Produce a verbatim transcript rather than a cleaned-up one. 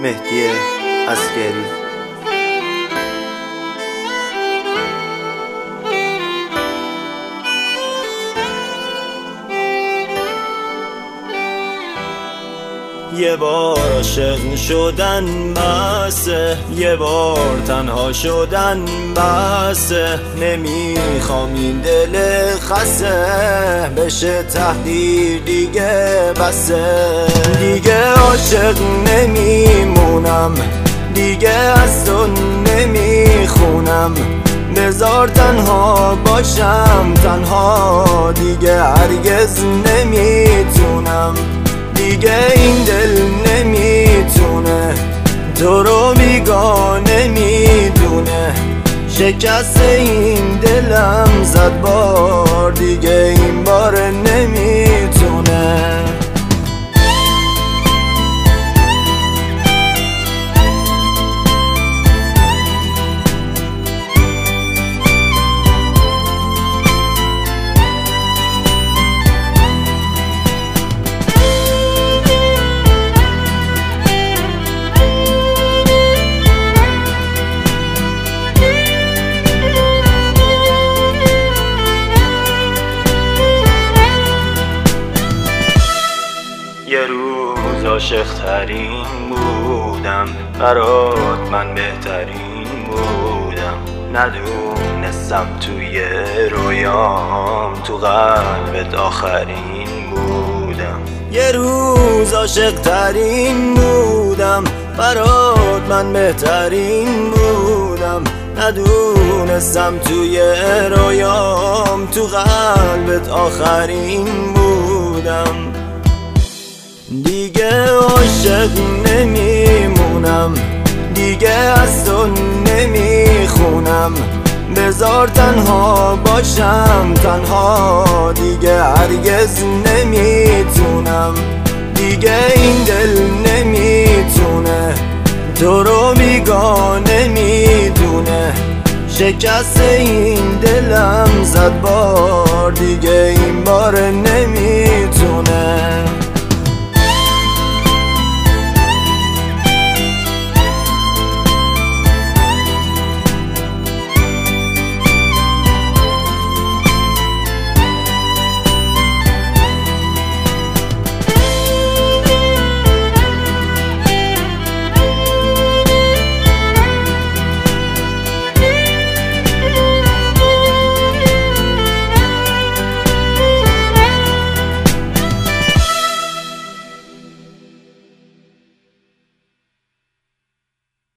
مهدی عسگری. یه بار عاشق شدن بسه، یه بار تنها شدن بسه، نمیخوام این دل خسته بشه تحقیر دیگه بسه. دیگه عاشق نمیمونم، دیگه از تو نمیخونم، بذار تنها باشم تنها، دیگه هرگز نمیتونم، دیگه این دل نمیتونه تو رو بیگانه میدونه. شکست این دلم زد بار، دیگه این بار نمیتونه. یه روز عاشق ترین بودم، برات من بهترین بودم، ندونستم توی رویام تو قلبت آخرین بودم. یه روز عاشق ترین بودم، برات من بهترین بودم، ندونستم توی رویام تو قلبت آخرین بودم. دیگه عاشق نمیمونم، دیگه از تو نمیخونم، بذار تنها باشم تنها، دیگه هرگز نمیتونم، دیگه این دل نمیتونه تو رو بیگانه میدونه. شکست این دلم زد بار، دیگه این بار نمیتونه.